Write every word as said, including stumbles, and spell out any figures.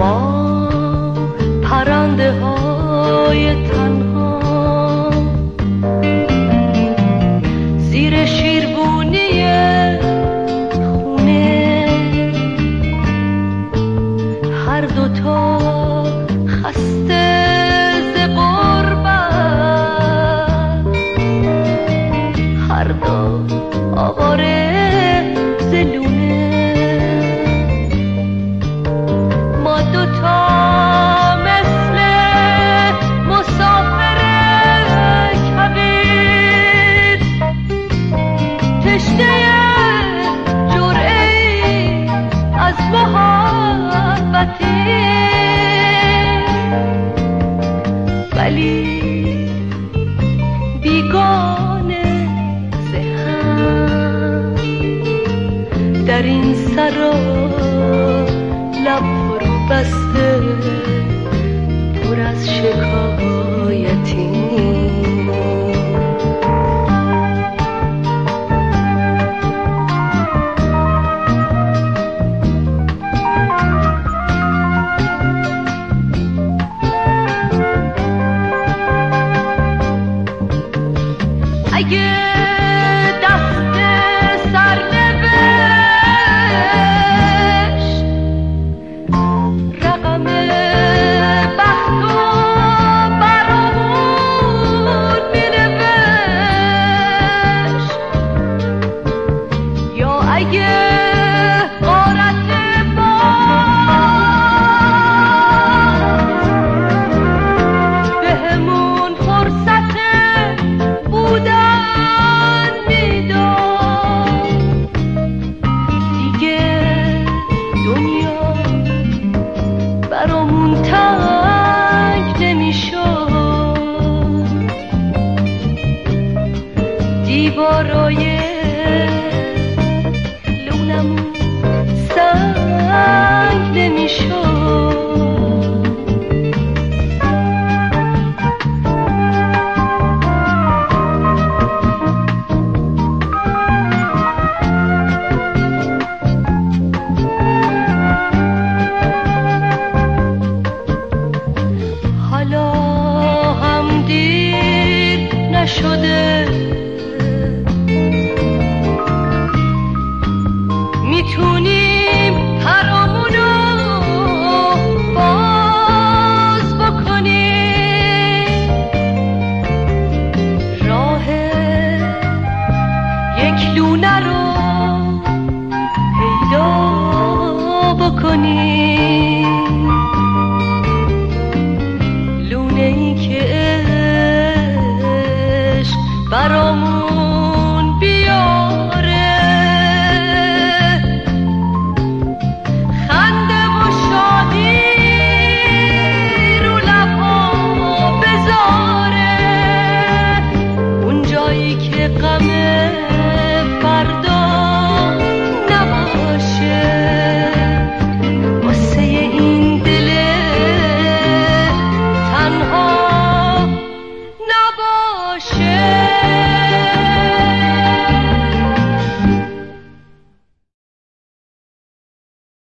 ما پرنده های تنها زیر شیربونی خونه هر دوتا خسته ز غربت هر دو آواره ز لونه ما دوتا مثل مسافر کبیر تشنه جرعه‌ای از محبتی ولی بیگانه ز هم در این سرا لب فرو بسته پر از شکایتی اگه دست سرنوشت رقم